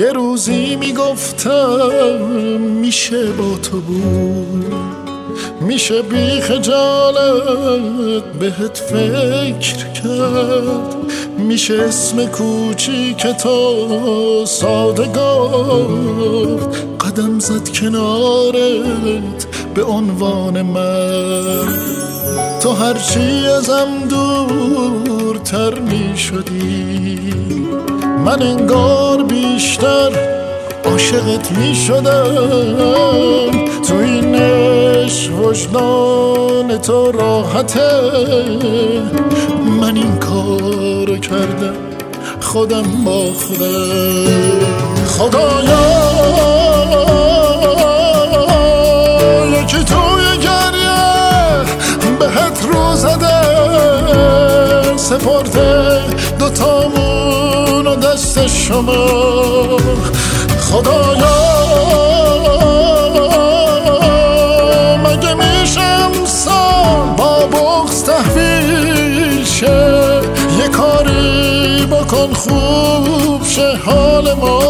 یه روزی میگفتم میشه با تو بود، میشه بی خجالت بهت فکر کرد، میشه اسم کوچیک تو ساده گفت، قدم زد کنارت به عنوان من. تو هرچی ازم دورتر میشدی، من انگار بیشتر عاشقت میشدم. تو این عشق وجدان تو راحته، من این کارو کردم خودم با خودم. خدایا یکی توی گریه بهت رو زده، سپرده دوتامون و دست شما. خدایا مگه میشه امسال با بغض تحویل شه، یه کاری بکن خوب شه حال ما.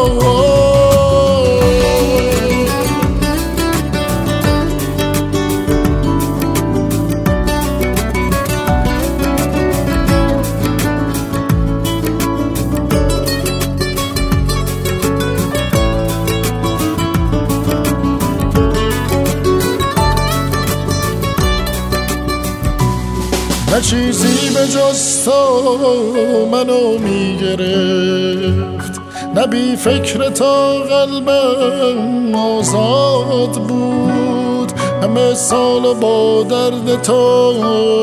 نه چیزی به جز تو منو میگرفت، نه بی فکر تا قلبم آزاد بود. همه سال با درد تو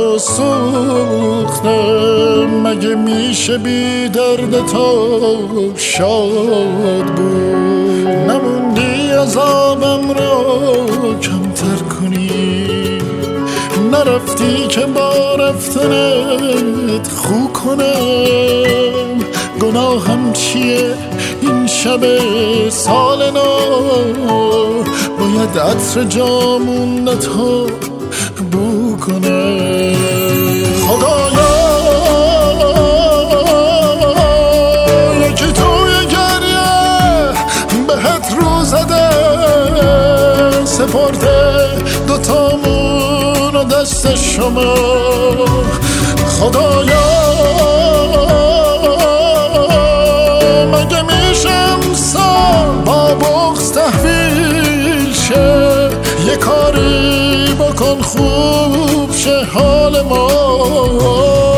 سوختم، مگه میشه بی درد تو شاد بود. نموندی عذابم رو کمتر کنی، نرفتی که با رفتنت خو کنم. گناهم چیه این شب سال نو، باید عطر جامونت ها بو کنم. خدایا یکی توی گریه بهت رو زده، سپرده دوتامون و دست شما. خدایا مگه میشه امسال با بغض تحویل شه، یه کاری بکن خوب شه حال ما.